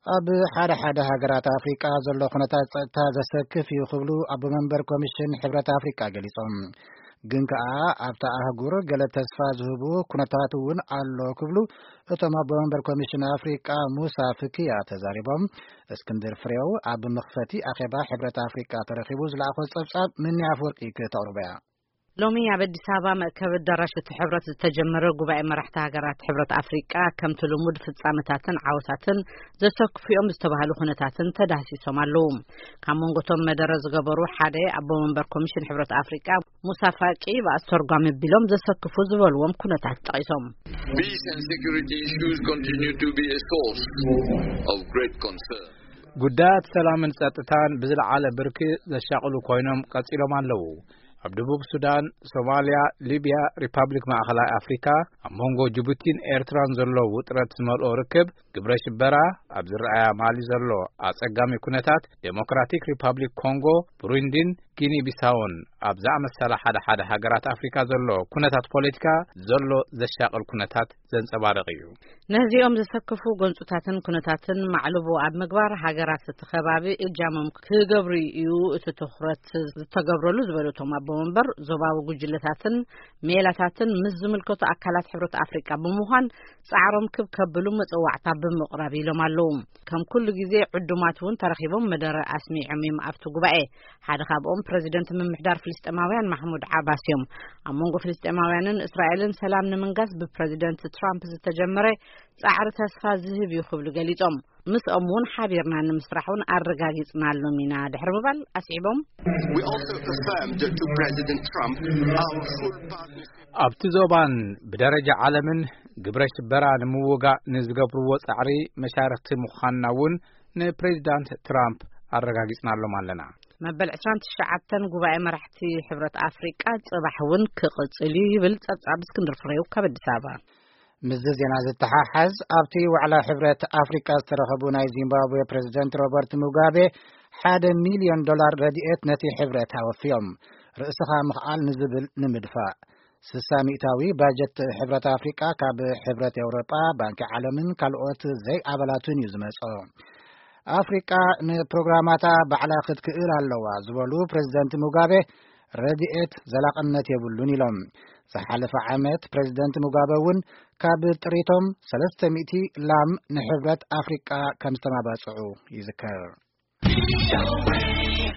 ኣብ ሓደ ሃገራት ኣፍሪቃ ዘሎ ኩነታት ጸጥታ ዘሰክፍ ይኽብሉ ኣብ መንበር ኮሚሽን ሕብረት ኣፍሪቃ ገሊጾም ግን ከኣ ኣብታ ኣህጉር ገለ ተስፋ ዝህቡ ኩነታት እውን ኣሎ ክብሉ እቶም ኣብ መንበር ኮሚሽን ኣፍሪቃ ሙሳ ፍኪያ ተዛሪቦም እስክንድር ፍሬው ኣብ መኽፈቲ ኣኼባ ሕብረት ኣፍሪቃ ተረኺቡ ዝለኣኾ ጸብጻብ ምንያ ኣፈወርቂ ከተቕርበያ ሎሚ ኣብ አዲስ አበባ መእከብ አዳራሽ ሕብረት ዝተጀመረ ጉባኤ መራሕቲ ሃገራት ሕብረት አፍሪቃ ከምቲ ልሙድ ፍጻመታትን ዓወታትን ዘሰክፉኦም ዝተባሃሉ ኩነታትን ተዳህሲሶም ኣለዉ ካብ መንጎቶም መደረ ዝገበሩ ሓደ ኣብ መንበር ኮሚሽን ሕብረት አፍሪቃ ሙሳ ፋቂ በአስተርጓሚ ቢሎም ዘሰክፉ ዝበልዎም ኩነታት ጠቂሶም Peace and security issues continue to be a source of great concern. ጉዳያት ሰላምን ጸጥታን ብዝለዓለ ብርኪ ዘሻቅሉ ኮይኖም ቀጺሎም ኣለዉ ኣብ ደቡብ ሱዳን፣ ሶማሊያ፣ ሊቢያ፣ ሪፐብሊክ ማእከላይ አፍሪካ፣ ኣብ መንጎ ጅቡቲን ኤርትራን ዘሎ ውጥረት ዝመልኦ ርክብ ግብረ ሽበራ ኣብ ዝረኣያ ማሊ ዘሎ ኣጸጋሚ ኩነታት ዴሞክራቲክ ሪፐብሊክ ኮንጎ፣ ብሩንዲን፣ ጊኒ ቢሳውን ኣብ ዝኣመሰለ ሓደ ሃገራት አፍሪካ ዘሎ ኩነታት ፖለቲካ ዘሎ ዘሻቅል ኩነታት ዘንጸባርቕ እዩ። ነዚኦም ዘሰክፉ ገንጹታትን ኩነታትን ማዕልቦ ኣብ ምግባር ሃገራት ተኸባቢ እጃሞም ክገብሩ እዩ እቲ ትኹረት ዝተገብረሉ ዝበሉቶም ኣብ መንበር ዞባዊ ጉጅለታትን ሜላታትን ምስ ዝምልከቱ ኣካላት ሕብረት አፍሪቃ ብምዃን ጻዕሮም ከብሉ መጽዋዕታ ብምቕራብ ኢሎም ኣለዉ ከም ኩሉ ግዜ ዕዱማት እውን ተረኺቦም መደረ ኣስሚዖም እዮም ኣብቲ ጉባኤ ሓደ ካብኦም ፕሬዚደንት ምምሕዳር ፍልስጤማውያን ማሕሙድ ዓባስ እዮም ኣብ መንጎ ፍልስጤማውያንን እስራኤልን ሰላም ንምንጋስ ብፕሬዚደንት ትራምፕ ዝተጀመረ ጻዕሪ ተስፋ ዝህብ ይኽብሉ ገሊጾም ምስኦም እውን ሓቢርና ንምስራሑን ኣረጋጊጽና ኣሎም ኢና ድሕሪ ምባል ኣስዒቦም We also affirmed to President Trump our full partnership. ኣብቲ ዞባን ብደረጃ ዓለምን ግብረ ሽበራ ንምውጋእ ንዝገብርዎ ጻዕሪ መሻርክቲ ምዃንና እውን ንፕሬዚዳንት ትራምፕ ኣረጋጊጽና ኣሎም ኣለና መበል 29 ጉባኤ መራሕቲ ሕብረት አፍሪቃ ጽባሕ እውን ክቕጽል ይብል ጸብጻብ እስክንድር ፍሬው ካብ አዲስ አበባ ምዝ ዜና ዝተሓሓዝ ኣብቲ ዋዕላ ሕብረት ኣፍሪቃ ዝተረኸቡ ናይ ዚምባብዌ ፕሬዚደንት ሮበርት ሙጋቤ $1 ሚልዮን ረድኤት ነቲ ሕብረት ኣወፊዮም ርእስኻ ምኽኣል ንዝብል ንምድፋእ 60 ሚእታዊ ባጀት ሕብረት ኣፍሪቃ ካብ ሕብረት ኤውሮጳ ባንኪ ዓለምን ካልኦት ዘይ ኣባላቱን እዩ ዝመጾ ኣፍሪቃ ንፕሮግራማታ ባዕላ ክትክእል ኣለዋ ዝበሉ ፕሬዚደንት ሙጋቤ ረድኤት ዘላቕነት የብሉን ኢሎም ዝሓለፈ ዓመት ፕሬዚደንት ሙጋቤ እውን ካብ ጥሪቶም 300 ላም ንሕብረት ኣፍሪቃ ከም ዝተማባጽዑ ይዝከር